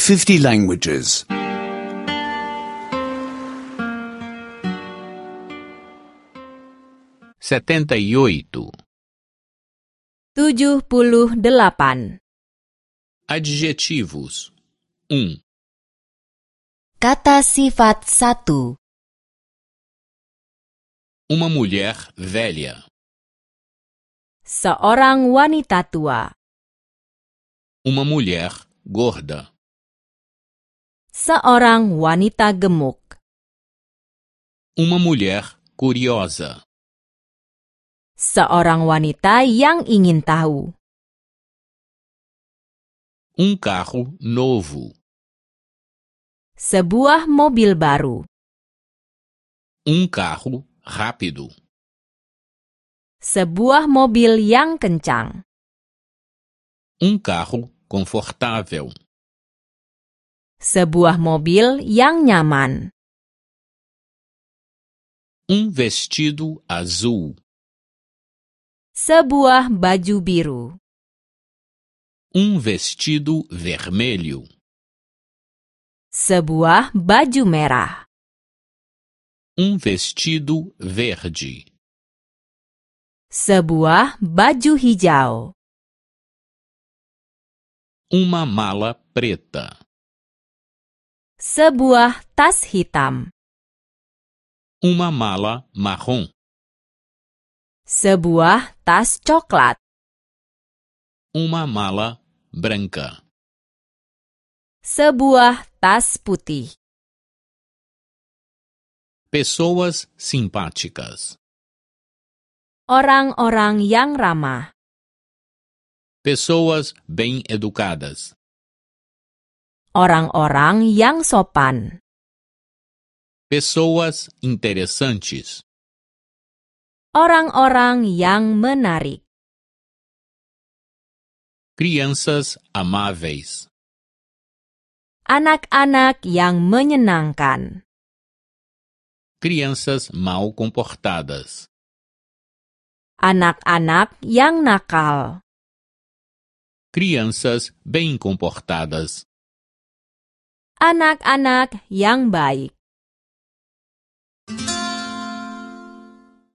50 languages. 78. 78. Adjetivos. 1. Kata sifat 1. Uma mulher velha. Seorang wanita tua. Uma mulher gorda. Seorang wanita gemuk. Uma mulher curiosa. Seorang wanita yang ingin tahu. Um carro novo. Sebuah mobil baru. Um carro rápido. Sebuah mobil yang kencang. Um carro confortável. Sebuah mobil yang nyaman. Um vestido azul. Sebuah baju biru. Um vestido vermelho. Sebuah baju merah. Um vestido verde. Sebuah baju hijau. Uma mala preta. Sebuah tas hitam. Uma mala marrom. Sebuah tas coklat. Uma mala branca. Sebuah tas putih. Pessoas simpáticas. Orang-orang yang ramah. Pessoas bem-educadas. Orang-orang yang sopan. Pessoas interessantes. Orang-orang yang menarik. Crianças amáveis. Anak-anak yang menyenangkan. Crianças mal comportadas. Anak-anak yang nakal. Crianças bem comportadas. Anak-anak yang baik.